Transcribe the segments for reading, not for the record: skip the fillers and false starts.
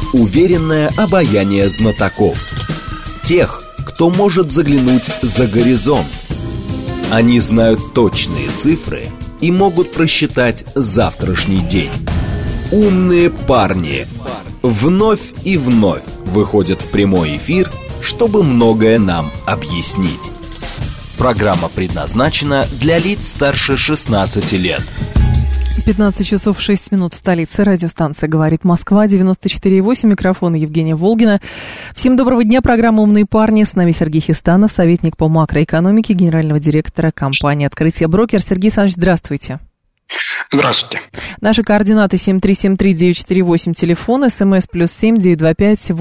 Уверенное обаяние знатоков. Тех, кто может заглянуть за горизонт. Они знают точные цифры и могут просчитать завтрашний день. Умные парни вновь и вновь выходят в прямой эфир, чтобы многое нам объяснить. Программа предназначена для лиц старше 16 лет. 15 часов 6 минут в столице. Радиостанция «Говорит Москва», 94,8. Микрофон Евгения Волгина. Всем доброго дня. Программа «Умные парни». С нами Сергей Хистанов, советник по макроэкономике, генерального директора компании «Открытие Брокер». Сергей Александрович, здравствуйте. Здравствуйте. Наши координаты 7373948, телефон, смс +7 925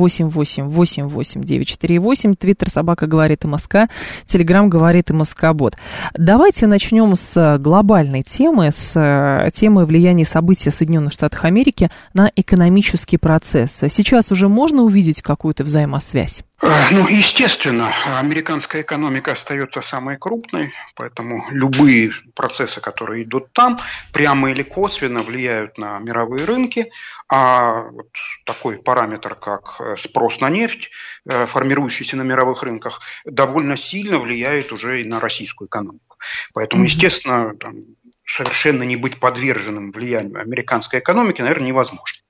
88 948, твиттер собака говорит МСК, телеграм говорит МСК-бот. Давайте начнем с глобальной темы, с темы влияния событий Соединенных Штатов Америки на экономический процесс. Сейчас уже можно увидеть какую-то взаимосвязь? Естественно, американская экономика остается самой крупной, поэтому любые процессы, которые идут там, прямо или косвенно влияют на мировые рынки, а вот такой параметр, как спрос на нефть, формирующийся на мировых рынках, довольно сильно влияет уже и на российскую экономику. Поэтому, естественно, совершенно не быть подверженным влиянию американской экономики, наверное, невозможно.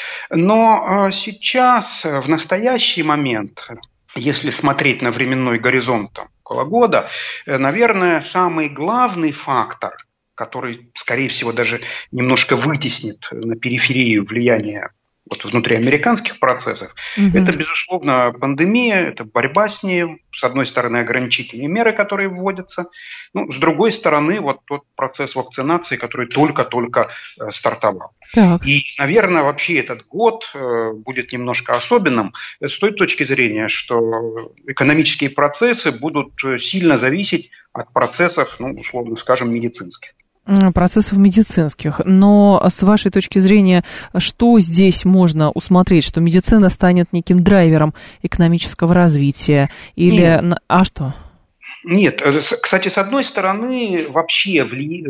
Но сейчас, в настоящий момент, если смотреть на временной горизонт около года, наверное, самый главный фактор, который, скорее всего, даже немножко вытеснит на периферию влияния внутриамериканских процессов, это, безусловно, пандемия, это борьба с ней. С одной стороны, ограничительные меры, которые вводятся, с другой стороны, тот процесс вакцинации, который только-только стартовал. Так. И, наверное, вообще этот год будет немножко особенным с той точки зрения, что экономические процессы будут сильно зависеть от процессов, условно скажем, медицинских. Процессов медицинских. Но с вашей точки зрения, что здесь можно усмотреть? Что медицина станет неким драйвером экономического развития? Или... А что? Нет. Кстати, с одной стороны, вообще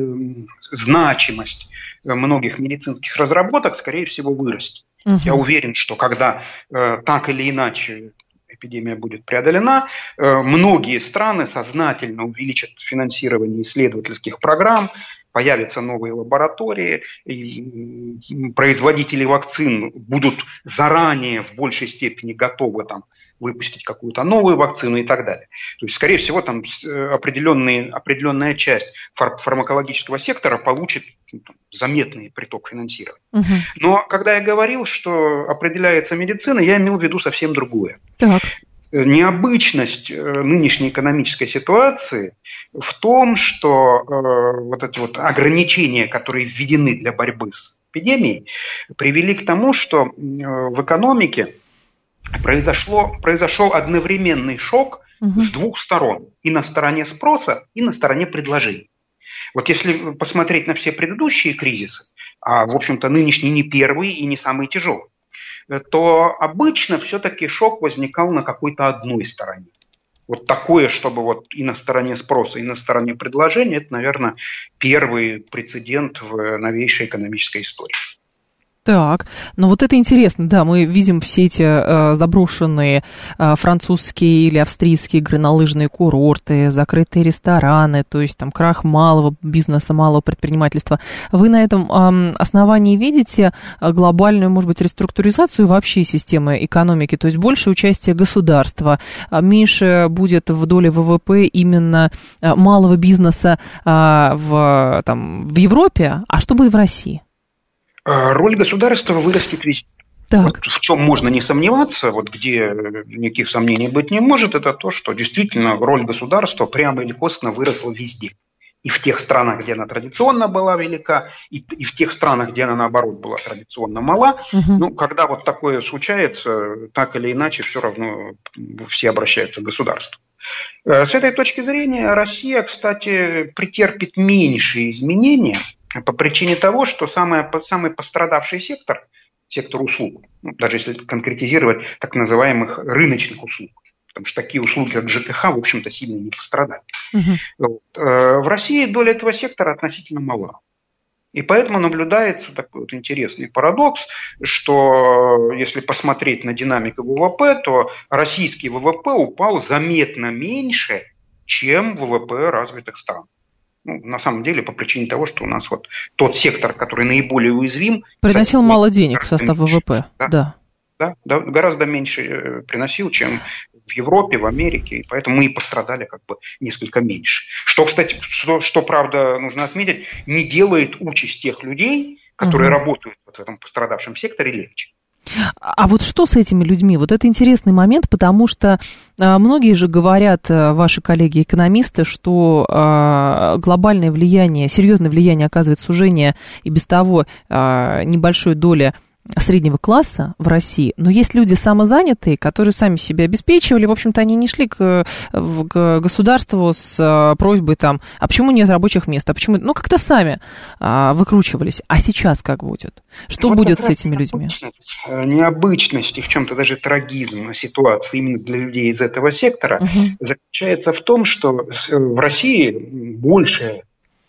значимость многих медицинских разработок, скорее всего, вырастет. Я уверен, что когда так или иначе эпидемия будет преодолена, многие страны сознательно увеличат финансирование исследовательских программ, появятся новые лаборатории, и производители вакцин будут заранее в большей степени готовы выпустить какую-то новую вакцину и так далее. То есть, скорее всего, определенная часть фармакологического сектора получит заметный приток финансирования. Но когда я говорил, что определяется медицина, я имел в виду совсем другое. Так. Необычность нынешней экономической ситуации в том, что эти ограничения, которые введены для борьбы с эпидемией, привели к тому, что в экономике произошел одновременный шок с двух сторон. И на стороне спроса, и на стороне предложений. Если посмотреть на все предыдущие кризисы, а, в общем-то, нынешний не первый и не самый тяжелый, то обычно все-таки шок возникал на какой-то одной стороне. Такое, чтобы и на стороне спроса, и на стороне предложения, это, наверное, первый прецедент в новейшей экономической истории. Так, это интересно, да, мы видим все эти заброшенные французские или австрийские горнолыжные курорты, закрытые рестораны, то есть крах малого бизнеса, малого предпринимательства. Вы на этом основании видите глобальную, может быть, реструктуризацию вообще системы экономики, то есть больше участия государства, меньше будет в доле ВВП именно малого бизнеса в Европе, а что будет в России? Роль государства вырастет везде. Так. В чем можно не сомневаться, где никаких сомнений быть не может, это то, что действительно роль государства прямо или косвенно выросла везде. И в тех странах, где она традиционно была велика, и в тех странах, где она, наоборот, была традиционно мала. Когда такое случается, так или иначе, все равно все обращаются к государству. С этой точки зрения Россия, кстати, претерпит меньшие изменения, по причине того, что самый пострадавший сектор услуг, даже если конкретизировать так называемых рыночных услуг, потому что такие услуги, как ЖКХ, в общем-то, сильно не пострадали. В России доля этого сектора относительно мала. И поэтому наблюдается такой вот интересный парадокс, что если посмотреть на динамику ВВП, то российский ВВП упал заметно меньше, чем ВВП развитых стран. Ну, на самом деле, по причине того, что у нас вот тот сектор, который наиболее уязвим... Приносил мало денег в состав ВВП, да. Да, гораздо меньше приносил, чем в Европе, в Америке, и поэтому мы и пострадали как бы несколько меньше. Что, кстати, что правда, нужно отметить, не делает участь тех людей, которые работают вот в этом пострадавшем секторе, легче. А вот что с этими людьми? Вот это интересный момент, потому что многие же говорят, ваши коллеги-экономисты, что глобальное влияние, серьезное влияние оказывает сужение и без того небольшой доли среднего класса в России, но есть люди самозанятые, которые сами себя обеспечивали, в общем-то, они не шли к государству с просьбой там, а почему нет рабочих мест, а почему, ну, как-то сами выкручивались. А сейчас как будет? Что вот будет с этими людьми? Необычность и в чем-то даже трагизм ситуации именно для людей из этого сектора заключается в том, что в России больше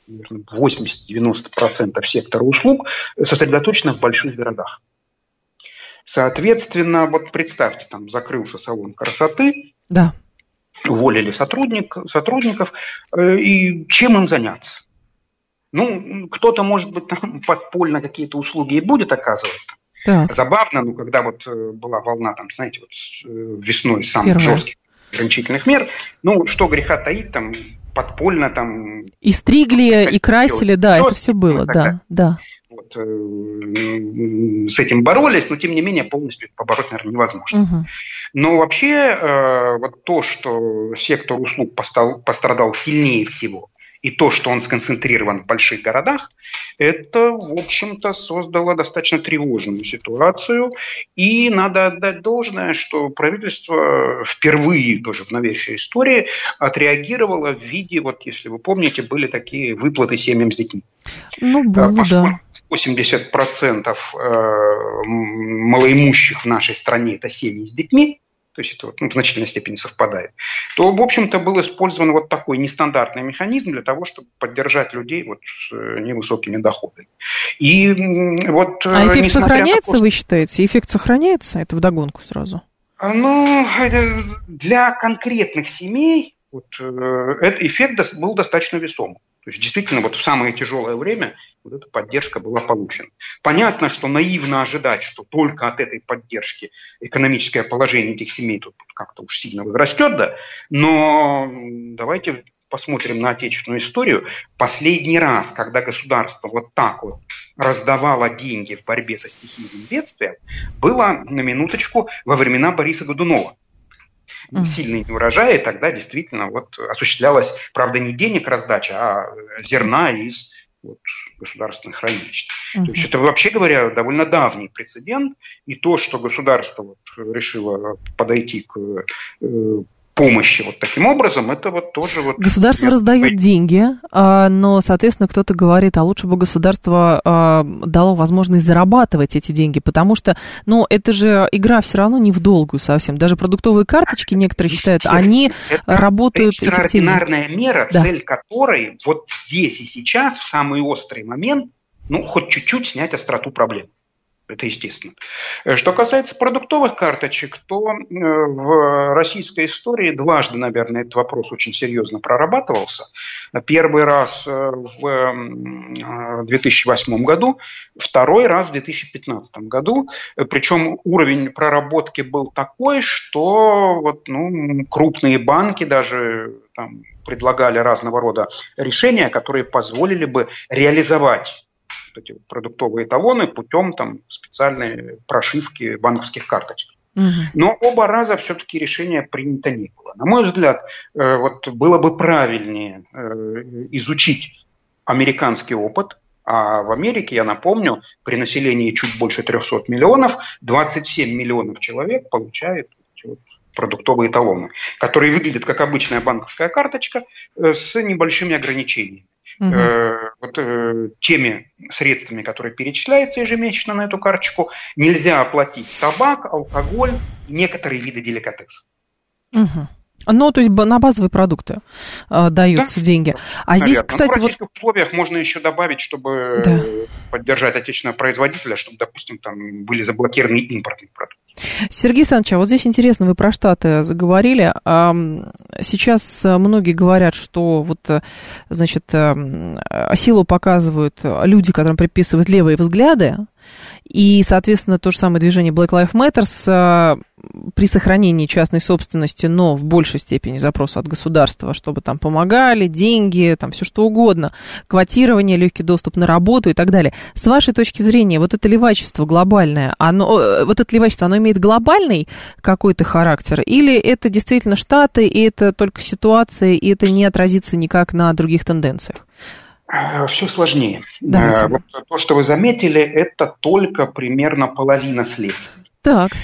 80-90% сектора услуг сосредоточено в больших городах. Соответственно, вот представьте, там закрылся салон красоты, да. Уволили сотрудников, и чем им заняться? Ну, кто-то, может быть, там подпольно какие-то услуги и будет оказывать. Так. Забавно, ну, когда вот была волна, там, знаете, вот весной самых жестких ограничительных мер, ну, что греха таить, там, подпольно там... И стригли, и красили, да, это все было, да. Вот, с этим боролись, но, тем не менее, полностью побороть, наверное, невозможно. Но вообще, вот то, что сектор услуг пострадал сильнее всего, и то, что он сконцентрирован в больших городах, это, в общем-то, создало достаточно тревожную ситуацию. И надо отдать должное, что правительство впервые тоже в новейшей истории отреагировало в виде, вот если вы помните, были такие выплаты семьям с детьми. Ну, было, да. 80% малоимущих в нашей стране – это семьи с детьми. То есть это в значительной степени совпадает, то, в общем-то, был использован вот такой нестандартный механизм для того, чтобы поддержать людей вот с невысокими доходами. И вот, эффект сохраняется, вы считаете? Эффект сохраняется? Это вдогонку сразу. Ну, для конкретных семей вот, этот эффект был достаточно весомым. То есть, действительно, вот в самое тяжелое время вот эта поддержка была получена. Понятно, что наивно ожидать, что только от этой поддержки экономическое положение этих семей тут как-то уж сильно возрастет, да, но давайте посмотрим на отечественную историю. Последний раз, когда государство вот так вот раздавало деньги в борьбе со стихийным бедствием, было, на минуточку, во времена Бориса Годунова. Сильные неурожаи, тогда действительно вот осуществлялась, правда, не денег раздача, а зерна из вот, государственных хранилищ. То есть это, вообще говоря, довольно давний прецедент. И то, что государство вот решило подойти к помощи вот таким образом, это вот тоже... Вот государство раздает деньги, но, соответственно, кто-то говорит, а лучше бы государство дало возможность зарабатывать эти деньги, потому что, ну, это же игра все равно не в долгую совсем. Даже продуктовые карточки, некоторые считают, они работают эффективнее. Это экстраординарная мера, да. Цель которой вот здесь и сейчас, в самый острый момент, ну, хоть чуть-чуть снять остроту проблем. Это естественно. Что касается продуктовых карточек, то в российской истории дважды, наверное, этот вопрос очень серьезно прорабатывался. Первый раз в 2008 году, второй раз в 2015 году. Причем уровень проработки был такой, что вот, ну, крупные банки даже там предлагали разного рода решения, которые позволили бы реализовать эти продуктовые талоны путем там, специальной прошивки банковских карточек. Но оба раза все-таки решение принято не было. На мой взгляд, вот было бы правильнее изучить американский опыт. А в Америке, я напомню, при населении чуть больше 300 миллионов, 27 миллионов человек получают вот продуктовые талоны, которые выглядят как обычная банковская карточка с небольшими ограничениями. Вот теми средствами, которые перечисляются ежемесячно на эту карточку, нельзя оплатить табак, алкоголь, некоторые виды деликатесов. Ну, то есть на базовые продукты даются деньги. А наверное. здесь, кстати, в российских условиях можно еще добавить, чтобы поддержать отечественного производителя, чтобы, допустим, там были заблокированы импортные продукты. Сергей Александрович, а вот здесь интересно, вы про Штаты заговорили. Сейчас многие говорят, что вот, значит, силу показывают люди, которым приписывают левые взгляды, и, соответственно, то же самое движение Black Lives Matter при сохранении частной собственности, но в большей степени запроса от государства, чтобы там помогали, деньги, там все что угодно, квотирование, легкий доступ на работу и так далее. С вашей точки зрения, вот это левачество глобальное, оно имеет глобальный какой-то характер, или это действительно Штаты, и это только ситуация, и это не отразится никак на других тенденциях? Все сложнее. Вот то, что вы заметили, это только примерно половина следствий. Так.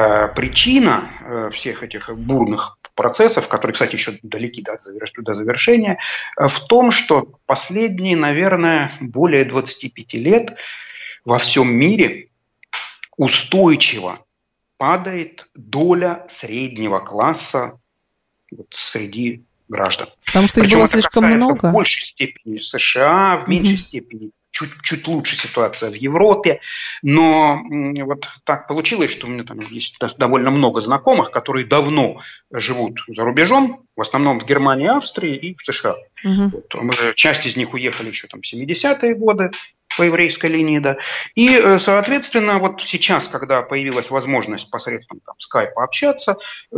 Причина всех этих бурных процессов, которые, кстати, еще далеки до завершения, в том, что последние, наверное, более 25 лет во всем мире устойчиво падает доля среднего класса среди граждан. Потому что их было слишком много? В большей степени в США, в меньшей степени чуть лучше ситуация в Европе. Но вот так получилось, что у меня там есть довольно много знакомых, которые давно живут за рубежом, в основном в Германии, Австрии и в США. Часть из них уехали еще там в 70-е годы по еврейской линии, да. И, соответственно, вот сейчас, когда появилась возможность посредством скайпа общаться,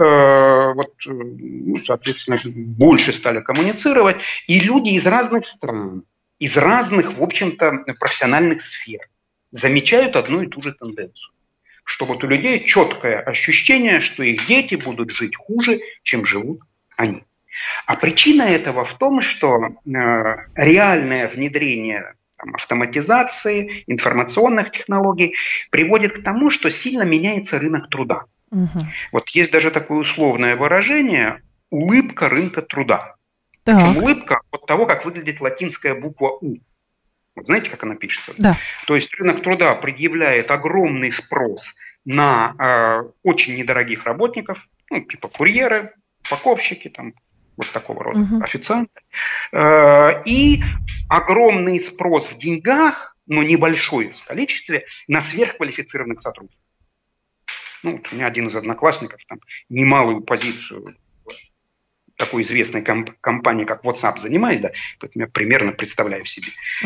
соответственно, больше стали коммуницировать, и люди из разных стран, из разных, в общем-то, профессиональных сфер замечают одну и ту же тенденцию. Что вот у людей четкое ощущение, что их дети будут жить хуже, чем живут они. А причина этого в том, что реальное внедрение автоматизации, информационных технологий приводит к тому, что сильно меняется рынок труда. Вот есть даже такое условное выражение «улыбка рынка труда». Причем улыбка от того, как выглядит латинская буква «У». Вот знаете, как она пишется? Да. То есть рынок труда предъявляет огромный спрос на очень недорогих работников, типа курьеры, упаковщики, там, вот такого рода официанты. И огромный спрос в деньгах, но небольшой в количестве, на сверхквалифицированных сотрудников. У меня один из одноклассников там немалую позицию такой известной компании, как WhatsApp, занимает, да, поэтому я примерно представляю себе,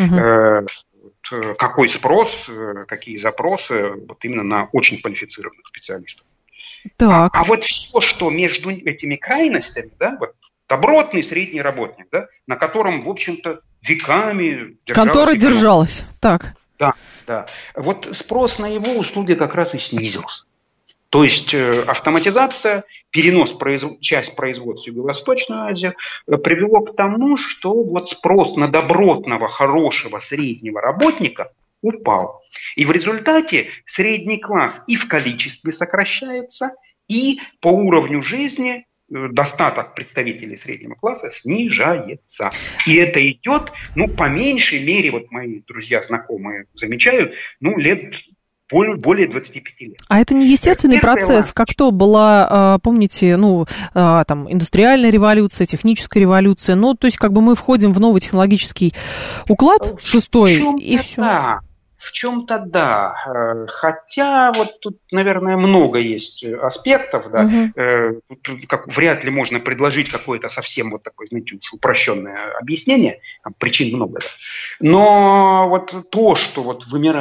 какой спрос, какие запросы вот именно на очень квалифицированных специалистов. Так. А вот все, что между этими крайностями, да, вот добротный средний работник, да, на котором, в общем-то, веками контора держалась. Так. Да. Вот спрос на его услуги как раз и снизился. То есть автоматизация, перенос часть производства в Юго-Восточную Азию привело к тому, что вот спрос на добротного, хорошего, среднего работника упал. И в результате средний класс и в количестве сокращается, и по уровню жизни достаток представителей среднего класса снижается. И это идет, по меньшей мере, вот мои друзья, знакомые замечают, лет более 25 лет. А это не естественный процесс, как то была, помните, там, индустриальная революция, техническая революция, то есть, мы входим в новый технологический уклад, шестой, и все. Да. В чем-то да, хотя вот тут, наверное, много есть аспектов, да, тут вряд ли можно предложить какое-то совсем вот такое, знаете, упрощенное объяснение, там причин много, да. Но вот то, что вот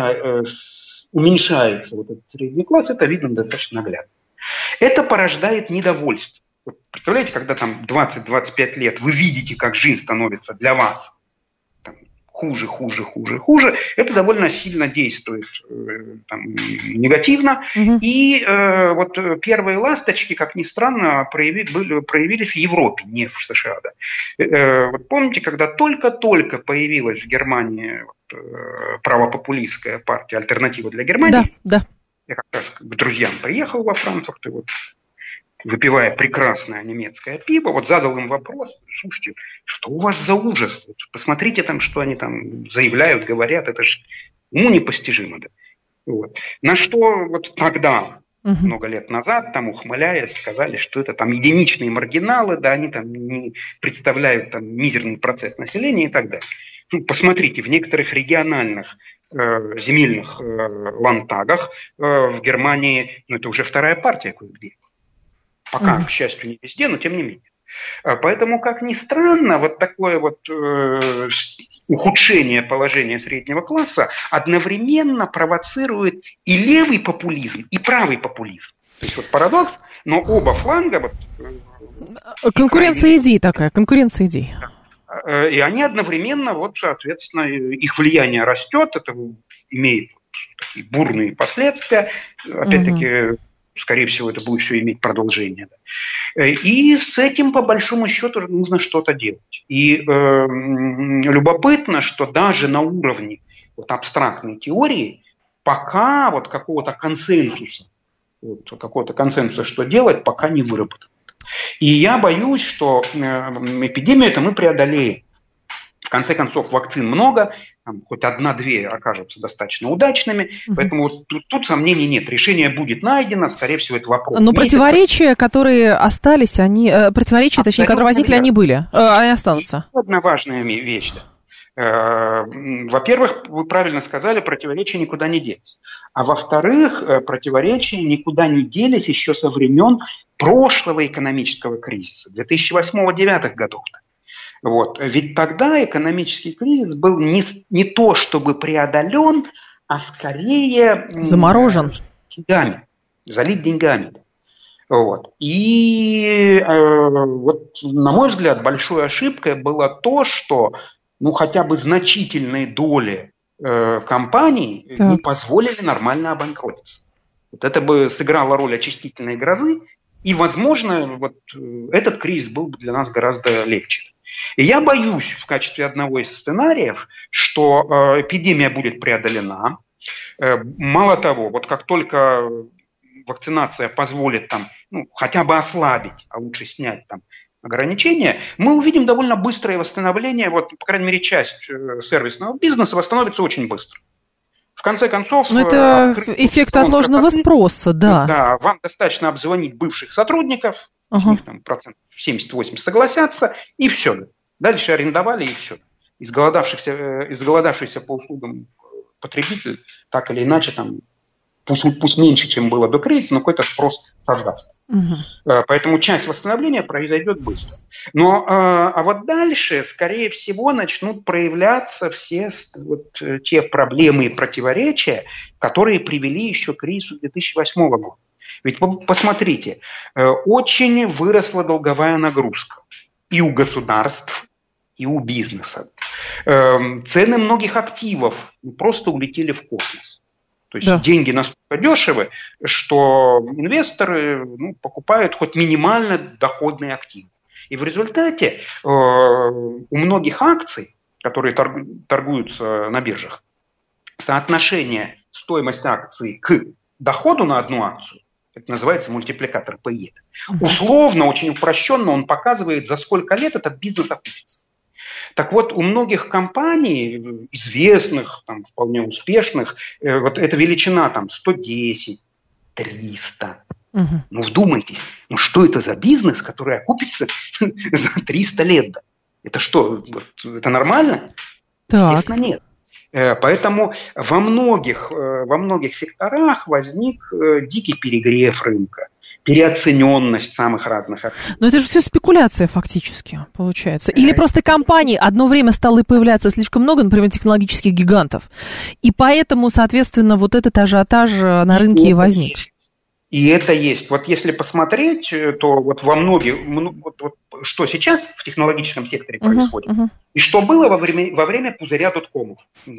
уменьшается вот этот средний класс, это видно достаточно наглядно. Это порождает недовольство. Вот представляете, когда там 20-25 лет вы видите, как жизнь становится для вас хуже, это довольно сильно действует негативно. И вот первые ласточки, как ни странно, проявились в Европе, не в США. Да. Вот помните, когда только-только появилась в Германии правопопулистская партия «Альтернатива для Германии», да. Я как раз к друзьям приехал во Франкфурт, и вот, выпивая прекрасное немецкое пиво, вот задал им вопрос: слушайте, что у вас за ужас? Посмотрите там, что они там заявляют, говорят, это же уму непостижимо. Да? Вот. На что вот тогда много лет назад, там, ухмыляясь, сказали, что это там единичные маргиналы, да, они там не представляют там мизерный процент населения и так далее. Посмотрите, в некоторых региональных земельных ландтагах в Германии, это уже вторая партия кое-где. Пока, к счастью, не везде, но тем не менее. Поэтому, как ни странно, вот такое вот ухудшение положения среднего класса одновременно провоцирует и левый популизм, и правый популизм. То есть вот парадокс, но оба фланга... Вот, конкуренция идей такая, конкуренция идей. И они одновременно, вот, соответственно, их влияние растет, это имеет такие бурные последствия, опять-таки... Скорее всего, это будет все иметь продолжение. Да. И с этим, по большому счету, нужно что-то делать. И любопытно, что даже на уровне вот, абстрактной теории пока вот какого-то консенсуса, что делать, пока не выработано. И я боюсь, что эпидемию-то мы преодолеем. В конце концов, вакцин много, там, хоть одна-две окажутся достаточно удачными, поэтому вот тут сомнений нет. Решение будет найдено, скорее всего, это вопрос. Но противоречия, которые остались, противоречия, точнее, которые возникли, они были, они останутся. И одна важная вещь. Да. Во-первых, вы правильно сказали, противоречия никуда не делись. А во-вторых, противоречия никуда не делись еще со времен прошлого экономического кризиса, 2008-2009 годов. Вот. Ведь тогда экономический кризис был не то чтобы преодолен, а скорее заморожен. Залит деньгами. Вот. И вот, на мой взгляд, большой ошибкой было то, что хотя бы значительные доли компаний не позволили нормально обанкротиться. Вот это бы сыграло роль очистительной грозы, и, возможно, вот этот кризис был бы для нас гораздо легче. И я боюсь в качестве одного из сценариев, что эпидемия будет преодолена. Мало того, вот как только вакцинация позволит там, хотя бы ослабить, а лучше снять там ограничения, мы увидим довольно быстрое восстановление. Вот, по крайней мере, часть сервисного бизнеса восстановится очень быстро. В конце концов... это эффект отложенного спроса, да. Да, вам достаточно обзвонить бывших сотрудников, с них там процентов 70-80 согласятся, и все. Дальше арендовали, и все. Изголодавшийся по услугам потребитель, так или иначе, там, пусть меньше, чем было до кризиса, но какой-то спрос создаст. Поэтому часть восстановления произойдет быстро. А вот дальше, скорее всего, начнут проявляться все вот те проблемы и противоречия, которые привели еще к кризису 2008 года. Ведь посмотрите, очень выросла долговая нагрузка и у государств, и у бизнеса. Цены многих активов просто улетели в космос. То есть деньги настолько дешевы, что инвесторы покупают хоть минимально доходные активы. И в результате у многих акций, которые торгуются на биржах, соотношение стоимости акции к доходу на одну акцию, это называется мультипликатор PE. Условно, очень упрощенно он показывает, за сколько лет этот бизнес окупится. Так вот, у многих компаний, известных, там, вполне успешных, вот эта величина там 110, 300. Вдумайтесь, что это за бизнес, который окупится за 300 лет? Это что, это нормально? Естественно, нет. Поэтому во многих секторах возник дикий перегрев рынка, переоцененность самых разных активов. Но это же все спекуляция фактически получается. Или просто компаний одно время стало появляться слишком много, например, технологических гигантов. И поэтому, соответственно, вот этот ажиотаж на рынке и возник. И это есть. Вот если посмотреть, то вот во многих, вот что сейчас в технологическом секторе происходит, и что было во время пузыря доткомов.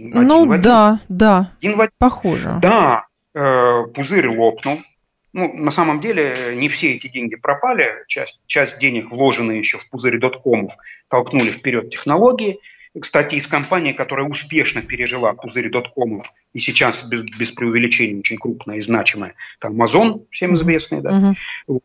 Да, похоже. Да, пузырь лопнул. На самом деле не все эти деньги пропали. Часть денег, вложенные еще в пузырь доткомов, толкнули вперед технологии. Кстати, из компании, которая успешно пережила пузырь доткомов, и сейчас без преувеличения очень крупная и значимая, это Amazon, всем известный, да.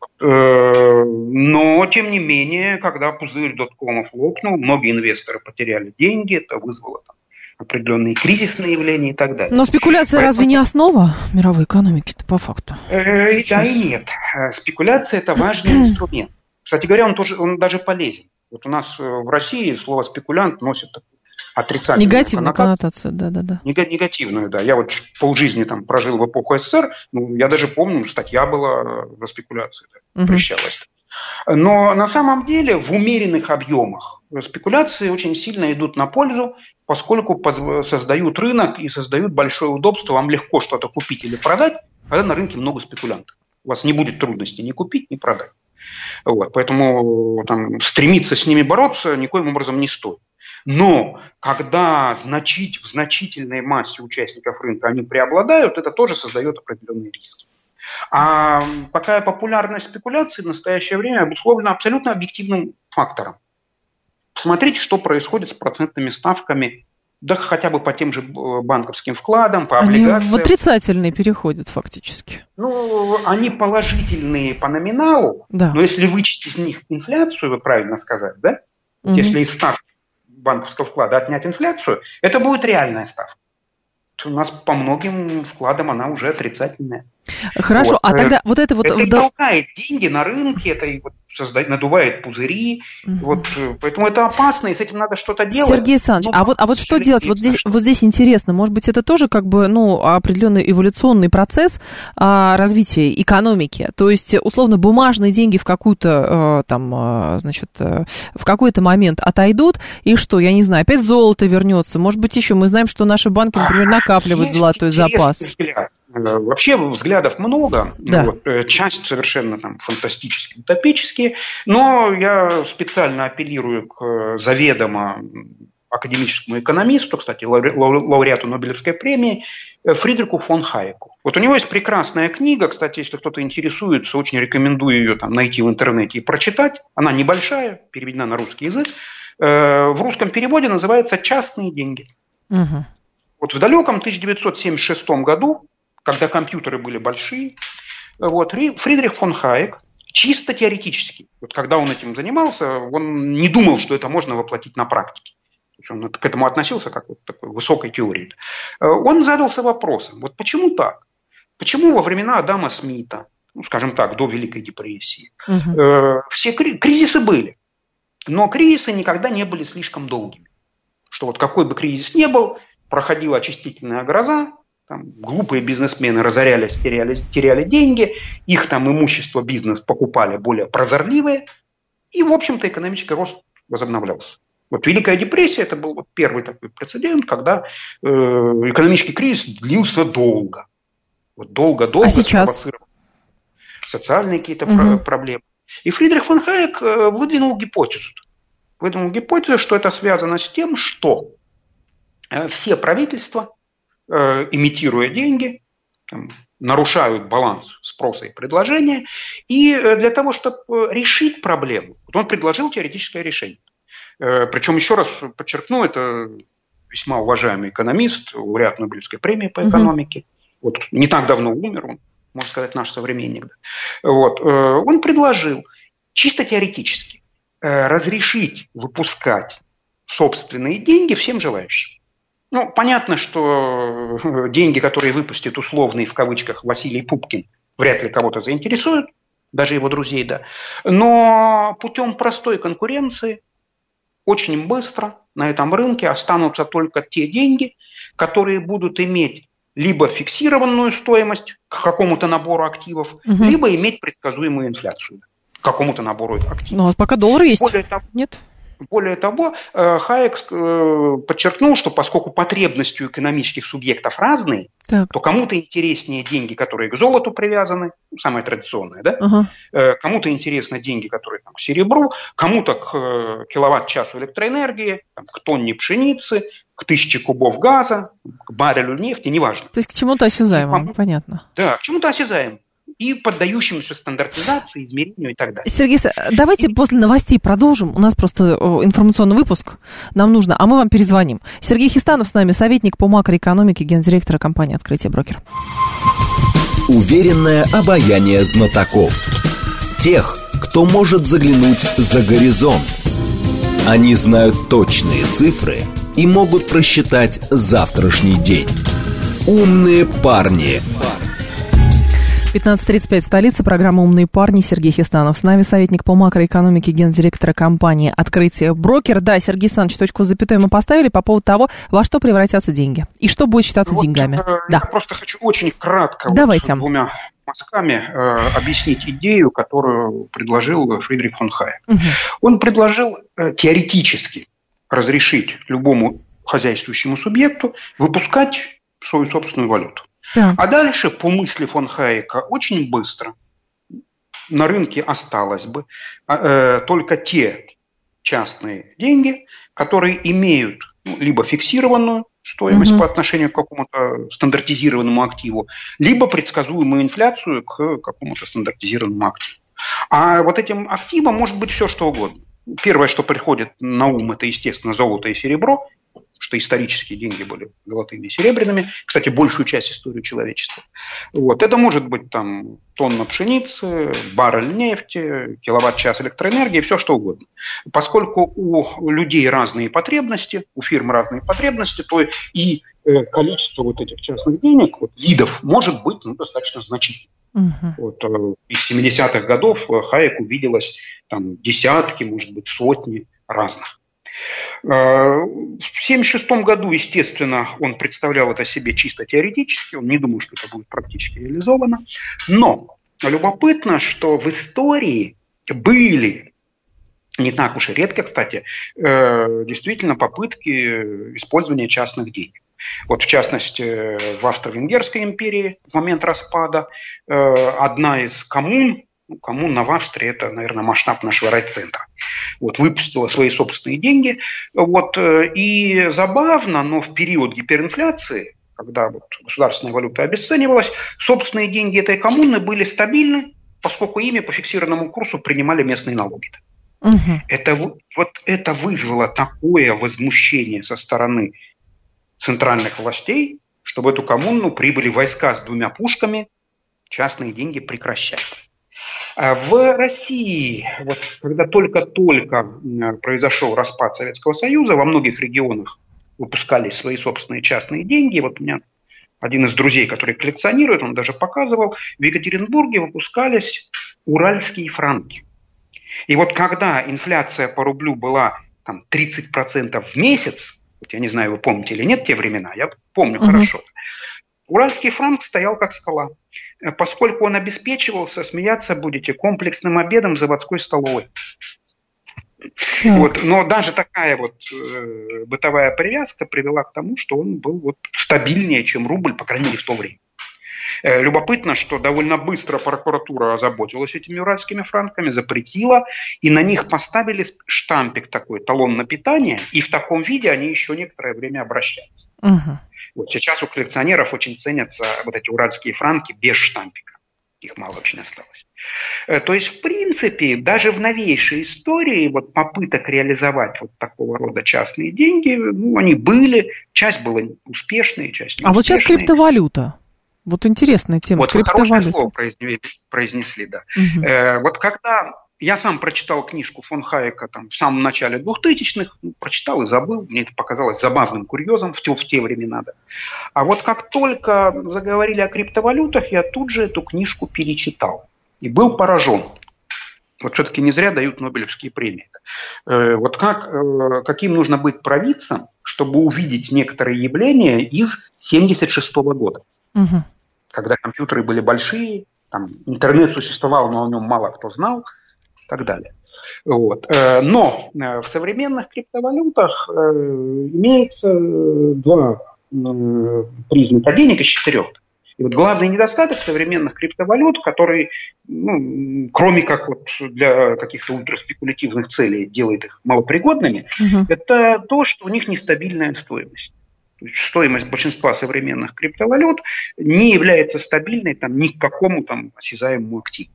Но, тем не менее, когда пузырь доткомов лопнул, многие инвесторы потеряли деньги, это вызвало там определенные кризисные явления и так далее. Но спекуляция разве не основа мировой экономики-то по факту? Да и нет. Спекуляция – это важный инструмент. Кстати говоря, он даже полезен. Вот у нас в России слово «спекулянт» носит отрицательную негативную коннотацию, да. Негативную, да. Я вот полжизни там прожил в эпоху СССР, я даже помню, статья была за спекуляцию, прощалась. Но на самом деле в умеренных объемах спекуляции очень сильно идут на пользу, поскольку создают рынок и создают большое удобство. Вам легко что-то купить или продать, когда на рынке много спекулянтов. У вас не будет трудностей ни купить, ни продать. Вот. Поэтому стремиться с ними бороться никоим образом не стоит. Но когда в значительной массе участников рынка они преобладают, это тоже создает определенные риски. А такая популярность спекуляций в настоящее время обусловлена абсолютно объективным фактором. Посмотрите, что происходит с процентными ставками, да хотя бы по тем же банковским вкладам, по облигациям. Они в отрицательный переходят фактически. Они положительные по номиналу, да. Но если вычесть из них инфляцию, вы правильно сказали, да? Угу. Если из ставки банковского вклада отнять инфляцию, это будет реальная ставка. У нас по многим вкладам она уже отрицательная. Хорошо, вот. А тогда вот это вот... Это толкает деньги на рынке, это надувает пузыри, поэтому это опасно, и с этим надо что-то делать. Сергей Александрович, а вот что делать? Вот здесь интересно, может быть, это тоже определенный эволюционный процесс развития экономики, то есть, условно, бумажные деньги в какую-то, в какой-то момент отойдут, и что, я не знаю, опять золото вернется, может быть, еще мы знаем, что наши банки, например, накапливают золотой запас. Взгляд. Вообще взглядов много, да. Часть совершенно фантастические, утопические, но я специально апеллирую к заведомо академическому экономисту, кстати, лауреату Нобелевской премии, Фридрику фон Хайеку. Вот у него есть прекрасная книга, кстати, если кто-то интересуется, очень рекомендую ее найти в интернете и прочитать. Она небольшая, переведена на русский язык. В русском переводе называется «Частные деньги». Угу. Вот в далеком 1976 году, когда компьютеры были большие, Фридрих фон Хайек чисто теоретически, когда он этим занимался, он не думал, что это можно воплотить на практике. Он к этому относился как к такой высокой теории. Он задался вопросом, почему так? Почему во времена Адама Смита, скажем так, до Великой депрессии, все кризисы были, но кризисы никогда не были слишком долгими. Что какой бы кризис ни был, проходила очистительная гроза, глупые бизнесмены разорялись, теряли деньги, их имущество, бизнес покупали более прозорливые, и, в общем-то, экономический рост возобновлялся. Великая депрессия – это был первый такой прецедент, когда экономический кризис длился долго. Долго-долго. А сейчас? Спровоцировал социальные какие-то проблемы. И Фридрих фон Хайек выдвинул гипотезу, что это связано с тем, что все правительства, имитируя деньги, нарушают баланс спроса и предложения. И для того, чтобы решить проблему, он предложил теоретическое решение. Причем, еще раз подчеркну, это весьма уважаемый экономист, лауреат Нобелевской премии по экономике. Не так давно умер, он, можно сказать, наш современник. Он предложил чисто теоретически разрешить выпускать собственные деньги всем желающим. Понятно, что деньги, которые выпустит условный, в кавычках, Василий Пупкин, вряд ли кого-то заинтересуют, даже его друзей, да. Но путем простой конкуренции очень быстро на этом рынке останутся только те деньги, которые будут иметь либо фиксированную стоимость к какому-то набору активов, либо иметь предсказуемую инфляцию к какому-то набору активов. Ну, пока доллар есть. Нет? Более того, Хайек подчеркнул, что поскольку потребности у экономических субъектов разные, то кому-то интереснее деньги, которые к золоту привязаны, самое традиционное, да? Кому-то интересны деньги, которые к серебру, кому-то к киловатт-часу электроэнергии, к тонне пшеницы, к 1000 кубов газа, к баррелю нефти, неважно. То есть к чему-то осязаемому, понятно. Да, к чему-то осязаемому. И поддающимся стандартизации, измерению и так далее. Сергей, давайте после новостей продолжим. У нас просто информационный выпуск нам нужно, а мы вам перезвоним. Сергей Хистанов с нами, советник по макроэкономике, гендиректора компании «Открытие Брокер». Уверенное обаяние знатоков. Тех, кто может заглянуть за горизонт. Они знают точные цифры и могут просчитать завтрашний день. Умные парни. 15:35 в столице. Программа «Умные парни». Сергей Хистанов. С нами советник по макроэкономике гендиректора компании «Открытие Брокер». Да, Сергей Александрович, точку с запятой мы поставили по поводу того, во что превратятся деньги и что будет считаться деньгами. Я просто хочу очень кратко двумя мазками объяснить идею, которую предложил Фридрих фон Хайек. Он предложил теоретически разрешить любому хозяйствующему субъекту выпускать свою собственную валюту. Да. А дальше, по мысли фон Хайека, очень быстро на рынке осталось бы только те частные деньги, которые имеют либо фиксированную стоимость по отношению к какому-то стандартизированному активу, либо предсказуемую инфляцию к какому-то стандартизированному активу. А вот этим активом может быть все, что угодно. Первое, что приходит на ум, это, естественно, золото и серебро, что исторические деньги были золотыми и серебряными. Кстати, большую часть истории человечества. Вот. Это может быть там тонна пшеницы, баррель нефти, киловатт-час электроэнергии, все что угодно. Поскольку у людей разные потребности, у фирм разные потребности, то и количество вот этих частных денег, вот, видов, может быть достаточно значительным. Вот, из 70-х годов Хайек увиделось там десятки, может быть, сотни разных. В 1976 году, естественно, он представлял это себе чисто теоретически, он не думал, что это будет практически реализовано. Но любопытно, что в истории были, не так уж и редко, кстати, действительно попытки использования частных денег. Вот, в частности, в Австро-Венгерской империи в момент распада одна из коммун коммуна в Австрии, это, наверное, масштаб нашего райцентра, вот, выпустила свои собственные деньги. Вот, и забавно, но в период гиперинфляции, когда вот государственная валюта обесценивалась, собственные деньги этой коммуны были стабильны, поскольку ими по фиксированному курсу принимали местные налоги. Это вызвало такое возмущение со стороны центральных властей, что в эту коммуну прибыли войска с 2 пушками, частные деньги прекращать. В России, вот, когда только-только произошел распад Советского Союза, во многих регионах выпускались свои собственные частные деньги. Вот у меня один из друзей, который коллекционирует, он даже показывал, в Екатеринбурге выпускались уральские франки. И вот когда инфляция по рублю была там, 30% в месяц, вот я не знаю, вы помните или нет те времена, я помню хорошо, уральский франк стоял как скала, поскольку он обеспечивался, смеяться будете, комплексным обедом в заводской столовой. Вот, но даже такая вот бытовая привязка привела к тому, что он был вот стабильнее, чем рубль, по крайней мере, в то время. Любопытно, что довольно быстро прокуратура озаботилась этими уральскими франками, запретила, и на них поставили штампик такой, талон на питание, и в таком виде они еще некоторое время обращаются. Вот сейчас у коллекционеров очень ценятся вот эти уральские франки без штампика. Их мало очень осталось. То есть, в принципе, даже в новейшей истории вот попыток реализовать вот такого рода частные деньги, ну, они были, часть была успешной, часть неуспешной. А вот сейчас криптовалюта. Вот интересная тема. Вот вы хорошее слово произнесли, да. Вот когда я сам прочитал книжку фон Хайека там, в самом начале 2000-х, прочитал и забыл, мне это показалось забавным курьезом в те времена. Да. А вот как только заговорили о криптовалютах, я тут же эту книжку перечитал и был поражен. Вот все-таки не зря дают Нобелевские премии. Вот каким нужно быть провидцем, чтобы увидеть некоторые явления из 1976 года. Когда компьютеры были большие, там, интернет существовал, но о нем мало кто знал и так далее. Вот. Но в современных криптовалютах имеется 2 признака денег из 4. И вот главный недостаток современных криптовалют, который, кроме как вот для каких-то ультраспекулятивных целей делает их малопригодными, это то, что у них нестабильная стоимость. Стоимость большинства современных криптовалют не является стабильной ни к какому осязаемому активу.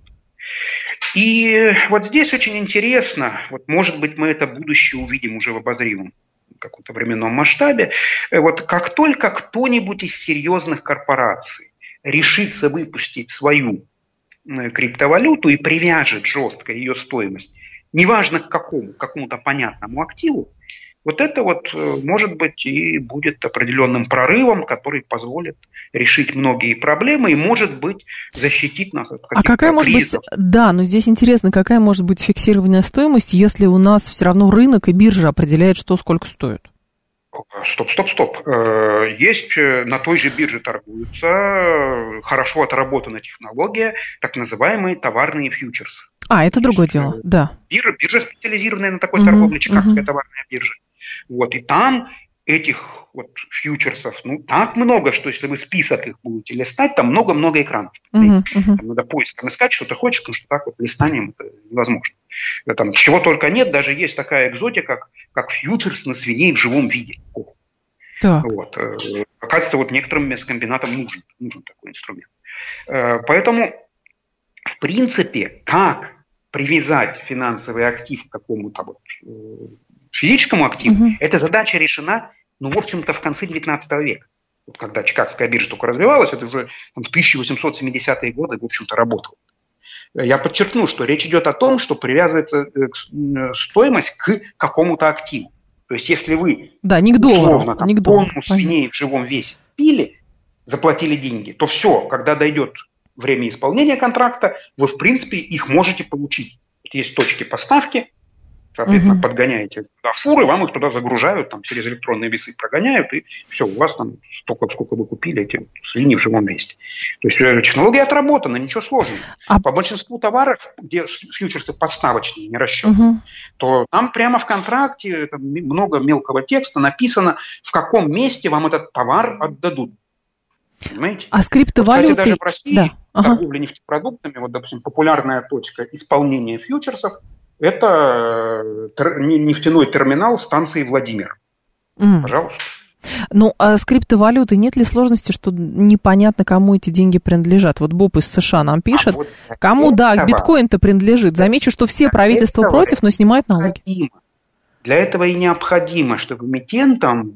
И вот здесь очень интересно, вот может быть мы это будущее увидим уже в обозримом каком-то временном масштабе, вот как только кто-нибудь из серьезных корпораций решится выпустить свою криптовалюту и привяжет жестко ее стоимость, неважно к какому-то понятному активу, Вот это вот, может быть, и будет определенным прорывом, который позволит решить многие проблемы и, может быть, защитить нас от каких-то кризисов. А какая может быть, да, но здесь интересно, какая может быть фиксированная стоимость, если у нас все равно рынок и биржа определяет, что сколько стоит? Стоп. Есть на той же бирже торгуются хорошо отработанная технология, так называемые товарные фьючерсы. Это другое дело, да. Биржа специализированная на такой торговле, Чикагская товарная биржа. Вот, и там этих вот фьючерсов, так много, что если вы список их будете листать, там много-много экранов. Там надо поиском искать, что ты хочешь, потому что так вот листанием это невозможно. Там чего только нет, даже есть такая экзотика, как фьючерс на свиней в живом виде. Вот. Оказывается, вот некоторым мясокомбинатам нужен такой инструмент. Поэтому, в принципе, как привязать финансовый актив к какому-то вот физическому активу, эта задача решена, в общем-то, в конце 19 века. Вот когда Чикагская биржа только развивалась, это уже в 1870-е годы, в общем-то, работало. Я подчеркну, что речь идет о том, что привязывается стоимость к какому-то активу. То есть, если вы не к доллару, условно тонну свиней в живом весе пили, заплатили деньги, то все, когда дойдет время исполнения контракта, вы, в принципе, их можете получить. Есть точки поставки, соответственно, подгоняете туда фуры, вам их туда загружают, там через электронные весы прогоняют, и все, у вас там столько, сколько вы купили, эти свиньи в живом месте. То есть технология отработана, ничего сложного. По большинству товаров, где фьючерсы подставочные, не расчетные, то там прямо в контракте много мелкого текста написано, в каком месте вам этот товар отдадут. Понимаете? А криптовалюты... Кстати, даже в России торговля нефтепродуктами, вот, допустим, популярная точка исполнения фьючерсов, это нефтяной терминал станции Владимир. Пожалуйста. А с криптовалютой нет ли сложности, что непонятно, кому эти деньги принадлежат? Вот Боб из США нам пишет, кому, биткоин-то принадлежит. Замечу, что все правительства против, но снимают налоги. Для этого и необходимо, чтобы эмитентом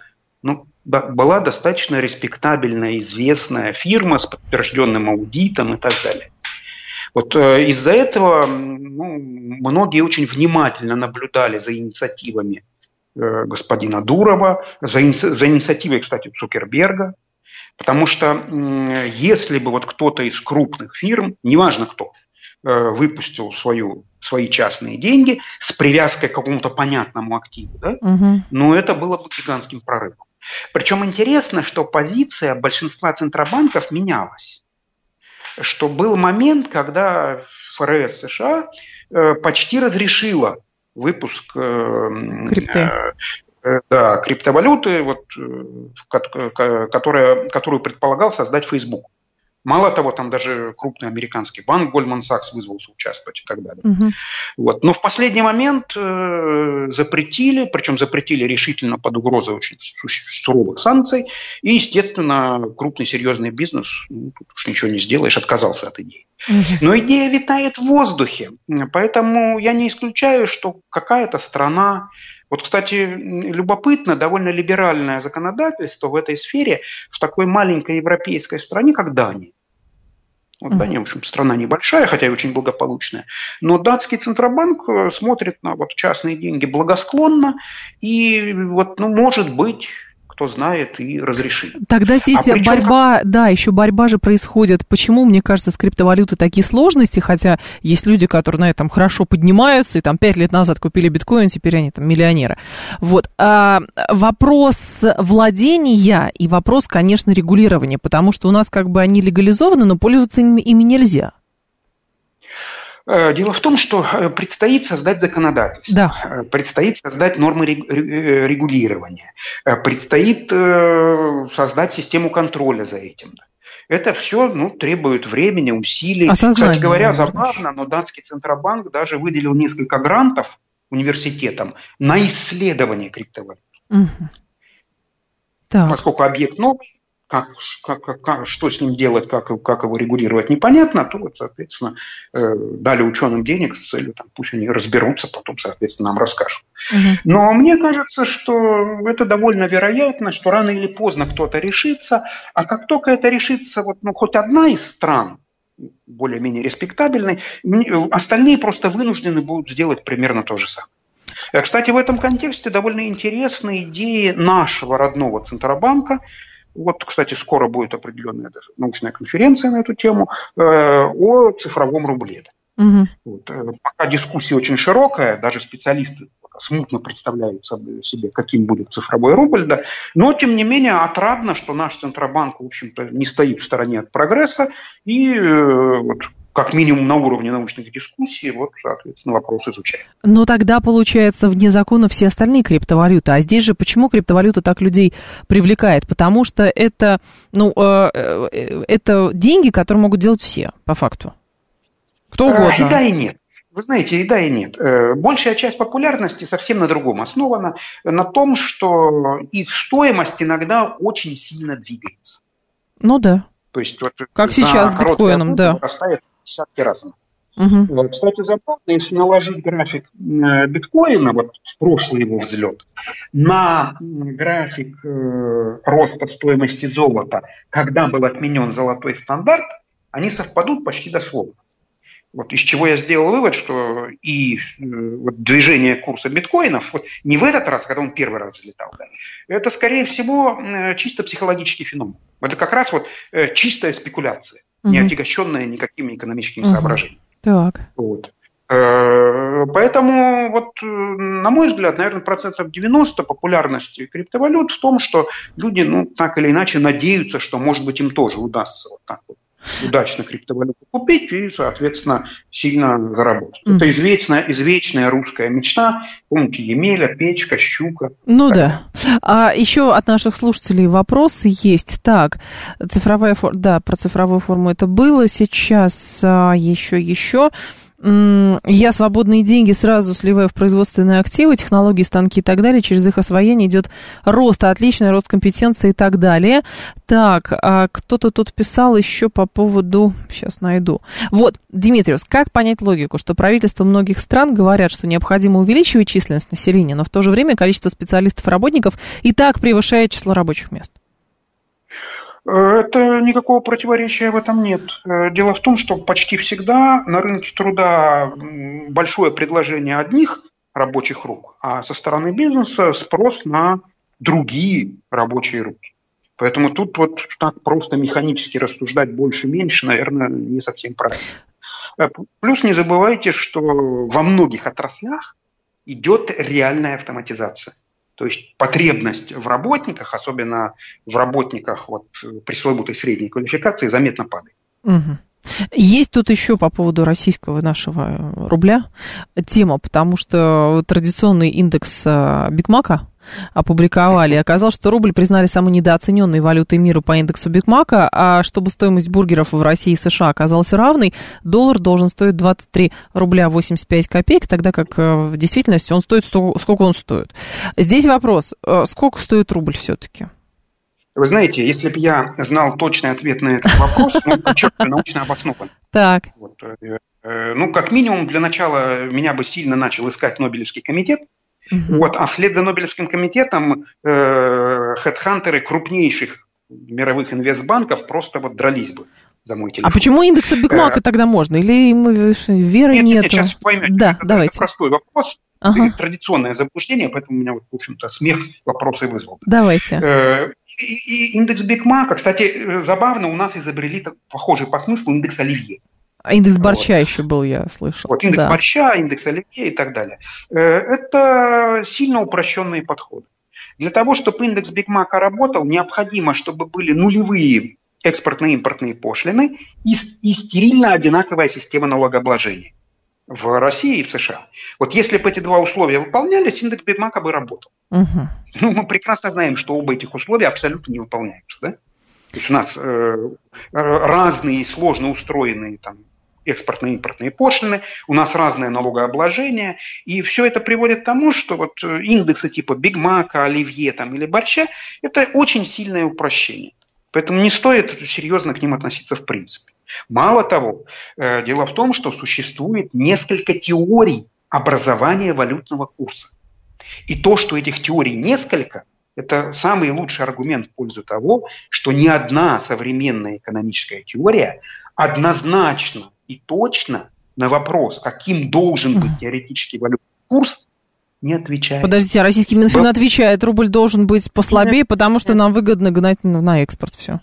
была достаточно респектабельная, известная фирма с подтвержденным аудитом и так далее. Вот из-за этого многие очень внимательно наблюдали за инициативами господина Дурова, за инициативой, кстати, Цукерберга, потому что если бы вот кто-то из крупных фирм, неважно кто, выпустил свои частные деньги с привязкой к какому-то понятному активу, это было бы гигантским прорывом. Причем интересно, что позиция большинства центробанков менялась. Что был момент, когда ФРС США почти разрешила выпуск криптовалюты, которую предполагал создать Facebook. Мало того, там даже крупный американский банк Goldman Sachs вызвался участвовать и так далее. Но в последний момент запретили, причем запретили решительно под угрозой очень суровых санкций. И, естественно, крупный серьезный бизнес, тут уж ничего не сделаешь, отказался от идеи. Но идея витает в воздухе. Поэтому я не исключаю, что какая-то страна... Вот, кстати, любопытно, довольно либеральное законодательство в этой сфере в такой маленькой европейской стране, как Дания. Вот Дания, в общем, страна небольшая, хотя и очень благополучная. Но датский Центробанк смотрит на частные деньги благосклонно и, может быть, кто знает, и разрешит. Тогда здесь борьба, еще борьба же происходит. Почему, мне кажется, с криптовалютой такие сложности, хотя есть люди, которые на этом хорошо поднимаются, и 5 лет назад купили биткоин, теперь они миллионеры. Вопрос владения и вопрос, конечно, регулирования, потому что у нас они легализованы, но пользоваться ими нельзя. Дело в том, что предстоит создать законодательство, предстоит создать нормы регулирования, предстоит создать систему контроля за этим. Это все требует времени, усилий. Кстати говоря, забавно, но датский Центробанк даже выделил несколько грантов университетам на исследование криптовалют. Поскольку объект новый, что с ним делать, как его регулировать, непонятно, то, соответственно, дали ученым денег с целью, пусть они разберутся, потом, соответственно, нам расскажут. Но мне кажется, что это довольно вероятно, что рано или поздно кто-то решится, а как только это решится хоть одна из стран, более-менее респектабельной, остальные просто вынуждены будут сделать примерно то же самое. Кстати, в этом контексте довольно интересны идеи нашего родного Центробанка. Вот, кстати, скоро будет определенная даже научная конференция на эту тему о цифровом рубле. Угу. Вот. Пока дискуссия очень широкая, даже специалисты смутно представляют себе, каким будет цифровой рубль, да. Но, тем не менее, отрадно, что наш Центробанк, в общем-то, не стоит в стороне от прогресса и вот, как минимум на уровне научных дискуссий, вот, соответственно, вопрос изучает. Но тогда, получается, вне закона все остальные криптовалюты. А здесь же почему криптовалюта так людей привлекает? Потому что это деньги, которые могут делать все, по факту. Кто угодно. И да, и нет. Вы знаете, и да, и нет. Большая часть популярности совсем на другом основана. На том, что их стоимость иногда очень сильно двигается. Ну да. То есть, вот, как сейчас с биткоином, да. Растает десятки раз. Угу. Кстати, забавно, если наложить график биткоина, вот в прошлый его взлет, на график роста стоимости золота, когда был отменен золотой стандарт, они совпадут почти дословно. Вот из чего я сделал вывод, что и вот движение курса биткоинов вот не в этот раз, когда он первый раз взлетал, да, это, скорее всего, чисто психологический феномен. Это как раз вот чистая спекуляция, не отягощенная никакими экономическими соображениями. Так. Вот. Поэтому, вот, на мой взгляд, наверное, 90% популярности криптовалют в том, что люди, так или иначе надеются, что, может быть, им тоже удастся вот так вот удачно криптовалюту купить и, соответственно, сильно заработать. Это извечная русская мечта. Помните, Емеля, печка, щука. Ну да. А еще от наших слушателей вопросы есть. Так, цифровая форма, да, про цифровую форму это было. Сейчас еще. Я свободные деньги сразу сливаю в производственные активы, технологии, станки и так далее. Через их освоение идет рост, отличный рост компетенции и так далее. Так, а кто-то тут писал еще по поводу... Сейчас найду. Вот, Димитриус, как понять логику, что правительства многих стран говорят, что необходимо увеличивать численность населения, но в то же время количество специалистов и работников и так превышает число рабочих мест? Это никакого противоречия в этом нет. Дело в том, что почти всегда на рынке труда большое предложение одних рабочих рук, а со стороны бизнеса спрос на другие рабочие руки. Поэтому тут вот так просто механически рассуждать больше-меньше, наверное, не совсем правильно. Плюс не забывайте, что во многих отраслях идет реальная автоматизация. То есть потребность в работниках, особенно в работниках вот, пресловутой средней квалификации, заметно падает. Угу. Есть тут еще по поводу российского нашего рубля тема, потому что традиционный индекс Бигмака опубликовали, и оказалось, что рубль признали самой недооцененной валютой мира по индексу Бигмака, а чтобы стоимость бургеров в России и США оказалась равной, доллар должен стоить 23 рубля 85 копеек, тогда как в действительности он стоит сколько он стоит. Здесь вопрос, сколько стоит рубль все-таки? Вы знаете, если бы я знал точный ответ на этот вопрос, подчеркиваю, научно обоснован. Так. Вот, как минимум, для начала меня бы сильно начал искать Нобелевский комитет. Вот, а вслед за Нобелевским комитетом хедхантеры крупнейших мировых инвестбанков просто вот дрались бы за мой телефон. А почему индекса Бигмака тогда можно? Или веры нет? Нет, сейчас поймете. Да, давайте. Это простой вопрос. Традиционное заблуждение, поэтому у меня, в общем-то, смех вопроса и вызвал. Давайте. И индекс Бигмака, кстати, забавно, у нас изобрели похожий по смыслу индекс Оливье. А индекс борща еще был, я слышал. Вот, индекс борща, индекс Оливье и так далее. Это сильно упрощенные подходы. Для того, чтобы индекс Бигмака работал, необходимо, чтобы были нулевые экспортные и импортные пошлины и стерильно одинаковая система налогообложения в России и в США. Вот если бы эти два условия выполнялись, индекс Бигмака бы работал. Мы прекрасно знаем, что оба этих условия абсолютно не выполняются. Да? То есть у нас разные и сложно устроенные там, экспортные и импортные пошлины, у нас разное налогообложение, и все это приводит к тому, что вот индексы типа Бигмака, Оливье там, или борща – это очень сильное упрощение. Поэтому не стоит серьезно к ним относиться в принципе. Мало того, дело в том, что существует несколько теорий образования валютного курса. И то, что этих теорий несколько, это самый лучший аргумент в пользу того, что ни одна современная экономическая теория однозначно и точно на вопрос, каким должен быть теоретический валютный курс, не отвечает. Подождите, а российский Минфин отвечает, рубль должен быть послабее, потому что нам выгодно гнать на экспорт все.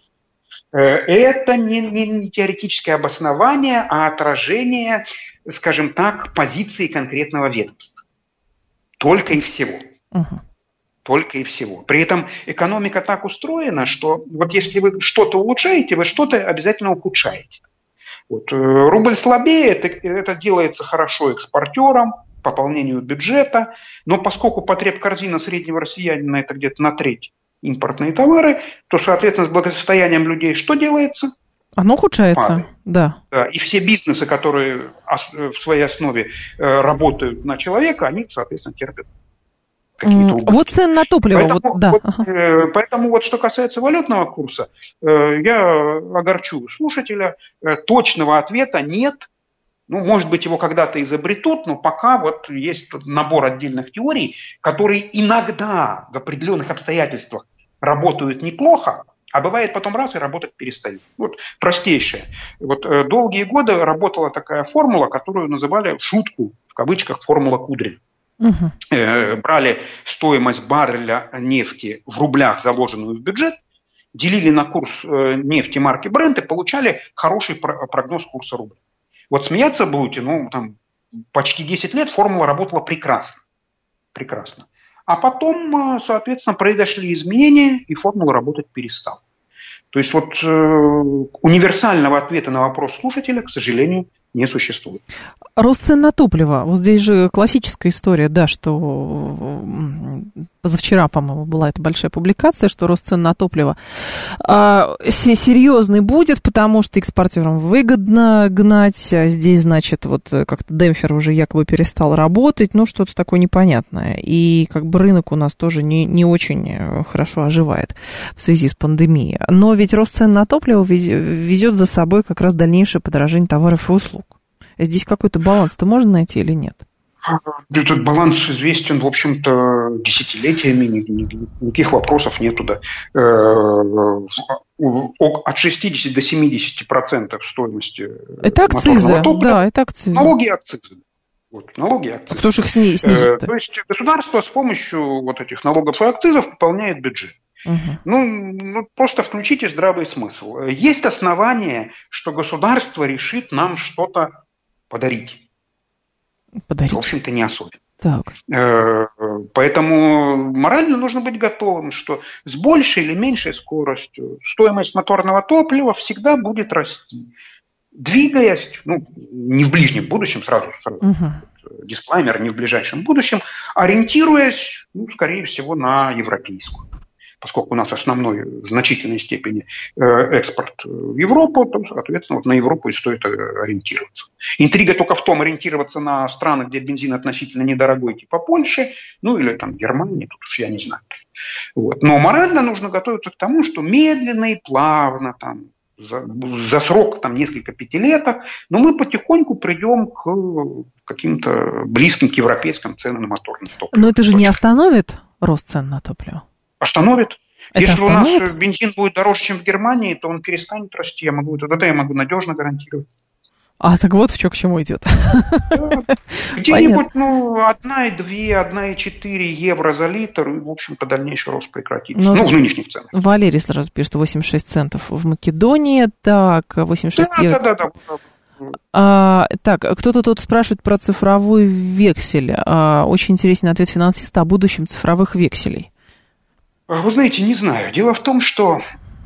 Это не теоретическое обоснование, а отражение, скажем так, позиции конкретного ведомства. Только и всего. Только и всего. При этом экономика так устроена, что вот если вы что-то улучшаете, вы что-то обязательно ухудшаете. Вот, рубль слабее, это делается хорошо экспортерам, пополнению бюджета, но поскольку потребкорзина среднего россиянина это где-то на треть импортные товары, то, соответственно, с благосостоянием людей что делается? Оно ухудшается, да. И все бизнесы, которые в своей основе работают на человека, они, соответственно, терпят какие-то убытки. Вот цены на топливо. Поэтому вот что касается валютного курса, я огорчу слушателя, точного ответа нет. Ну, может быть, его когда-то изобретут, но пока вот есть набор отдельных теорий, которые иногда в определенных обстоятельствах работают неплохо, а бывает потом раз и работать перестают. Вот простейшее. Вот долгие годы работала такая формула, которую называли в шутку, в кавычках, формула Кудрина. Брали стоимость барреля нефти в рублях, заложенную в бюджет, делили на курс нефти марки Brent и получали хороший прогноз курса рубля. Вот смеяться будете, там почти 10 лет формула работала прекрасно. Прекрасно. А потом, соответственно, произошли изменения, и формула работать перестала. То есть вот универсального ответа на вопрос слушателя, к сожалению, не существует. Рост цен на топливо. Вот здесь же классическая история, да, что позавчера, по-моему, была эта большая публикация, что рост цен на топливо серьезный будет, потому что экспортерам выгодно гнать. А здесь, значит, вот как-то демпфер уже якобы перестал работать, что-то такое непонятное. И как бы рынок у нас тоже не очень хорошо оживает в связи с пандемией. Но ведь рост цен на топливо везет за собой как раз дальнейшее подорожание товаров и услуг. Здесь какой-то баланс-то можно найти или нет? Этот баланс известен, в общем-то, десятилетиями, никаких вопросов нету. Да. От 60 до 70% стоимости это акцизы, топлива, да, это акцизы. Налоги и акцизы. Вот, налоги и акцизы. Кто же их снизит? То есть государство с помощью вот этих налогов и акцизов пополняет бюджет. Просто включите здравый смысл. Есть основания, что государство решит нам что-то подарить. В общем-то, не особенно. Так. Поэтому морально нужно быть готовым, что с большей или меньшей скоростью стоимость моторного топлива всегда будет расти. Двигаясь, не в ближнем будущем, сразу дисклаймер, не в ближайшем будущем, ориентируясь, скорее всего, на европейскую. Поскольку у нас основной в значительной степени экспорт в Европу, то, соответственно, на Европу и стоит ориентироваться. Интрига только в том, ориентироваться на страны, где бензин относительно недорогой, типа Польши, или там Германии, тут уж я не знаю. Вот. Но морально нужно готовиться к тому, что медленно и плавно, за срок несколько пятилеток, но мы потихоньку придем к каким-то близким к европейским ценам на моторное топливо. Но это же не остановит рост цен на топливо? Остановит. Если у нас бензин будет дороже, чем в Германии, то он перестанет расти. Тогда я могу надежно гарантировать. Так вот к чему идет. Где-нибудь 1,2, 1,4 евро за литр, и, в общем-то, дальнейший рост прекратится. В нынешних ценах. Валерий сразу пишет, 86 центов в Македонии. Так, 86 евро. Да. Так, кто-то тут спрашивает про цифровой вексель. Очень интересный ответ финансиста о будущем цифровых векселей. Вы знаете, не знаю. Дело в том, что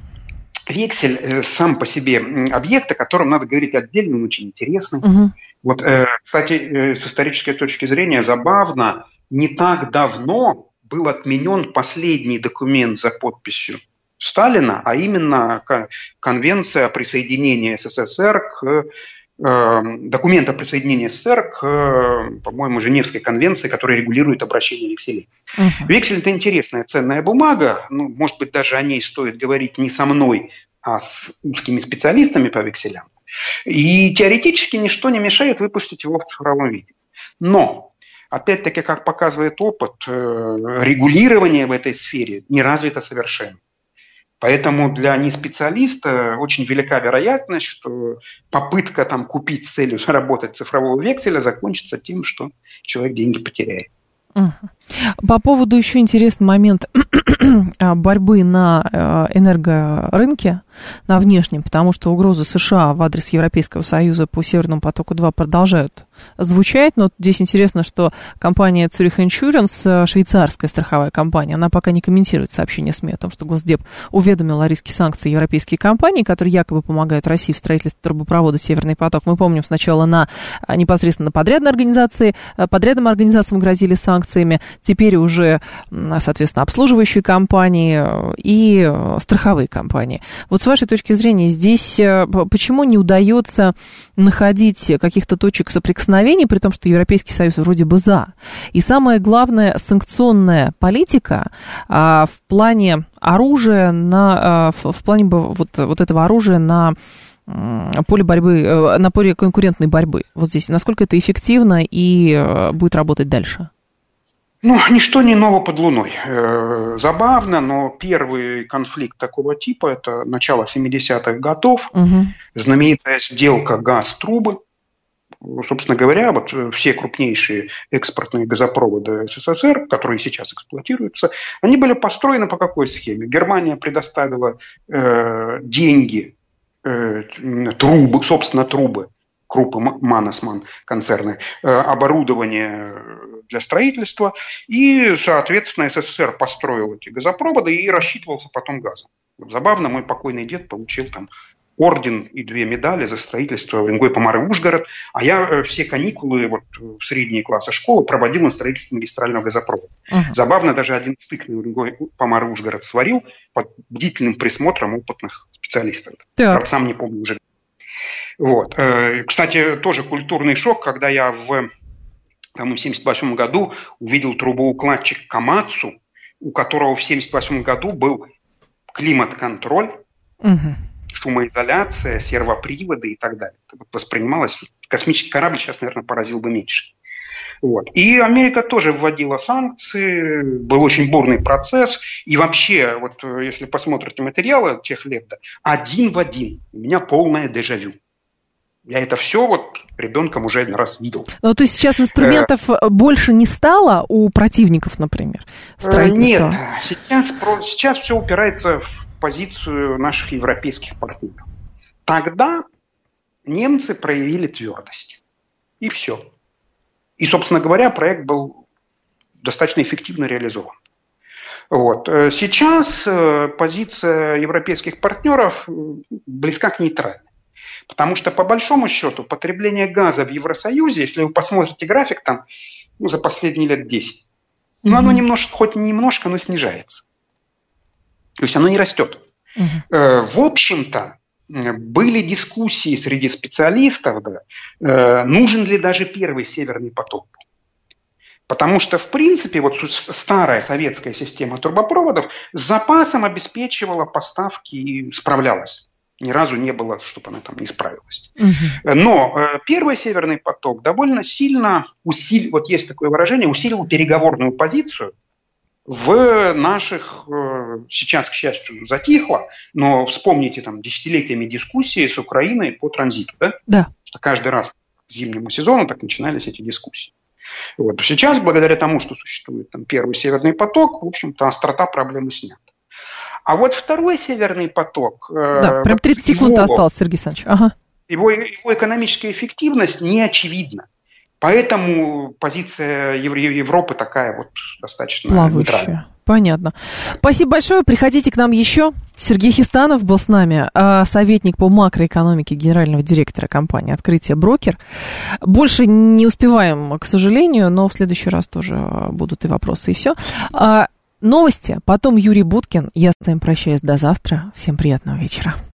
вексель сам по себе объект, о котором надо говорить отдельно, он очень интересный. Вот, кстати, с исторической точки зрения забавно, не так давно был отменен последний документ за подписью Сталина, а именно Конвенция о присоединении СССР документ о присоединении СССР к, по-моему, Женевской конвенции, которая регулирует обращение векселей. Вексель – это интересная, ценная бумага. Может быть, даже о ней стоит говорить не со мной, а с узкими специалистами по векселям. И теоретически ничто не мешает выпустить его в цифровом виде. Но, опять-таки, как показывает опыт, регулирование в этой сфере не развито совершенно. Поэтому для неспециалиста очень велика вероятность, что попытка купить с целью заработать цифрового векселя закончится тем, что человек деньги потеряет. По поводу еще интересный момент борьбы на энергорынке, на внешнем, потому что угрозы США в адрес Европейского Союза по Северному потоку-2 продолжают звучать. Но здесь интересно, что компания Zurich Insurance, швейцарская страховая компания, она пока не комментирует сообщение СМИ о том, что Госдеп уведомил о риске санкций европейские компании, которые якобы помогают России в строительстве трубопровода «Северный поток». Мы помним, сначала непосредственно подрядным организациям грозили санкциями, теперь уже, соответственно, обслуживающие компании и страховые компании. Вот с вашей точки зрения, здесь почему не удается находить каких-то точек соприкосновения, при том, что Европейский Союз вроде бы за? И самое главное, санкционная политика в плане оружия, в плане вот этого оружия на поле борьбы, на поле конкурентной борьбы. Вот здесь насколько это эффективно и будет работать дальше? Ничто не ново под луной. Забавно, но первый конфликт такого типа – это начало 70-х годов, знаменитая сделка газ-трубы. Собственно говоря, вот все крупнейшие экспортные газопроводы СССР, которые сейчас эксплуатируются, они были построены по какой схеме? Германия предоставила деньги, трубы, собственно, трубы, Круппы Маннесманн концерны, оборудование для строительства, и, соответственно, СССР построил эти газопроводы и рассчитывался потом газом. Забавно, мой покойный дед получил там орден и 2 медали за строительство Уренгой-Помары-Ужгород, а я все каникулы в средние классы школы проводил на строительстве магистрального газопровода. Забавно, даже один стык на Уренгой-Помары-Ужгород сварил под бдительным присмотром опытных специалистов. Правда, сам не помню уже. Кстати, тоже культурный шок, когда я в 1978 году увидел трубоукладчик Камацу, у которого в 1978 году был климат-контроль, шумоизоляция, сервоприводы и так далее. Это воспринималось, космический корабль сейчас, наверное, поразил бы меньше. И Америка тоже вводила санкции, был очень бурный процесс. И вообще, если посмотрите материалы тех лет, один в один, у меня полное дежавю. Я это все ребенком уже один раз видел. То есть сейчас инструментов больше не стало у противников, например, строительства? Нет, сейчас все упирается в позицию наших европейских партнеров. Тогда немцы проявили твердость. И все. И, собственно говоря, проект был достаточно эффективно реализован. Сейчас позиция европейских партнеров близка к нейтральной. Потому что, по большому счету, потребление газа в Евросоюзе, если вы посмотрите график, за последние лет 10, оно немножко, хоть немножко, но снижается. То есть оно не растет. В общем-то, были дискуссии среди специалистов, нужен ли даже первый Северный поток. Потому что, в принципе, старая советская система трубопроводов с запасом обеспечивала поставки и справлялась. Ни разу не было, чтобы она там не справилась. Но первый Северный поток довольно сильно усилил, есть такое выражение, усилил переговорную позицию в наших, сейчас, к счастью, затихло, но вспомните десятилетиями дискуссии с Украиной по транзиту, Да. Что каждый раз к зимнему сезону так начинались эти дискуссии. Сейчас, благодаря тому, что существует первый Северный поток, в общем-то, острота проблемы снята. А второй Северный поток... прям 30 секунд осталось, Сергей Александрович. Ага. Его экономическая эффективность не очевидна. Поэтому позиция Европы такая достаточно нейтральная. Понятно. Спасибо большое. Приходите к нам еще. Сергей Хистанов был с нами, советник по макроэкономике генерального директора компании «Открытие Брокер». Больше не успеваем, к сожалению, но в следующий раз тоже будут и вопросы, и все. Новости, потом Юрий Буткин. Я с вами прощаюсь до завтра. Всем приятного вечера.